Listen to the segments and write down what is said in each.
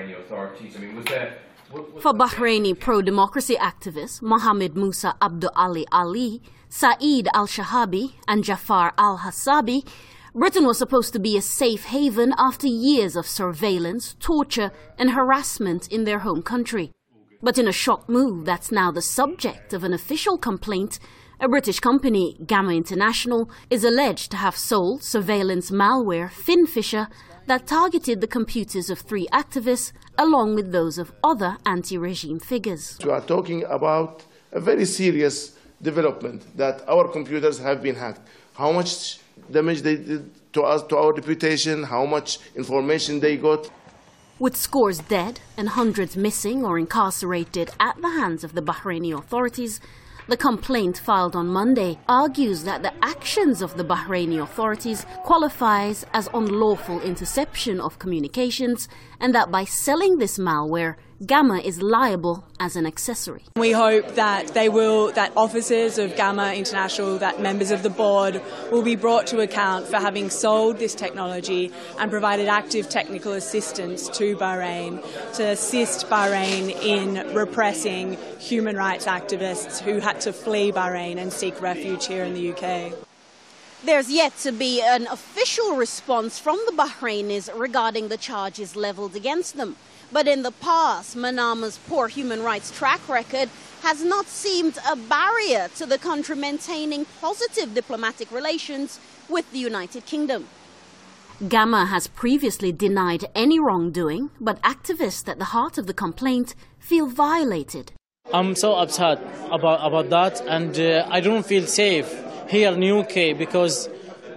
Bahraini authorities? I mean, was there... For Bahraini pro-democracy activists Mohammed Musa Abdu Ali, Saeed al-Shahabi and Jafar al-Hassabi, Britain was supposed to be a safe haven after years of surveillance, torture and harassment in their home country. But in a shock move that's now the subject of an official complaint, a British company, Gamma International, is alleged to have sold surveillance malware Finfisher that targeted the computers of 3 activists along with those of other anti-regime figures. We are talking about a very serious development that our computers have been hacked. How much damage they did to us, to our reputation, how much information they got. With scores dead and hundreds missing or incarcerated at the hands of the Bahraini authorities, the complaint filed on Monday argues that the actions of the Bahraini authorities qualifies as unlawful interception of communications and that by selling this malware, Gamma is liable as an accessory. We hope that that officers of Gamma International, that members of the board will be brought to account for having sold this technology and provided active technical assistance to Bahrain to assist Bahrain in repressing human rights activists who had to flee Bahrain and seek refuge here in the UK. There's yet to be an official response from the Bahrainis regarding the charges leveled against them. But in the past, Manama's poor human rights track record has not seemed a barrier to the country maintaining positive diplomatic relations with the United Kingdom. Gamma has previously denied any wrongdoing, but activists at the heart of the complaint feel violated. I'm so upset about that, and I don't feel safe here in UK because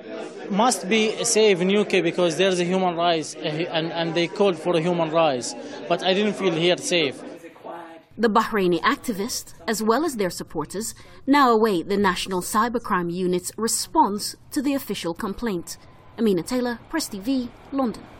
must be safe in UK because there's a human rights and they called for a human rights, but I didn't feel here safe. The Bahraini activists, as well as their supporters, now await the National Cybercrime Unit's response to the official complaint. Amina Taylor, Press TV, London.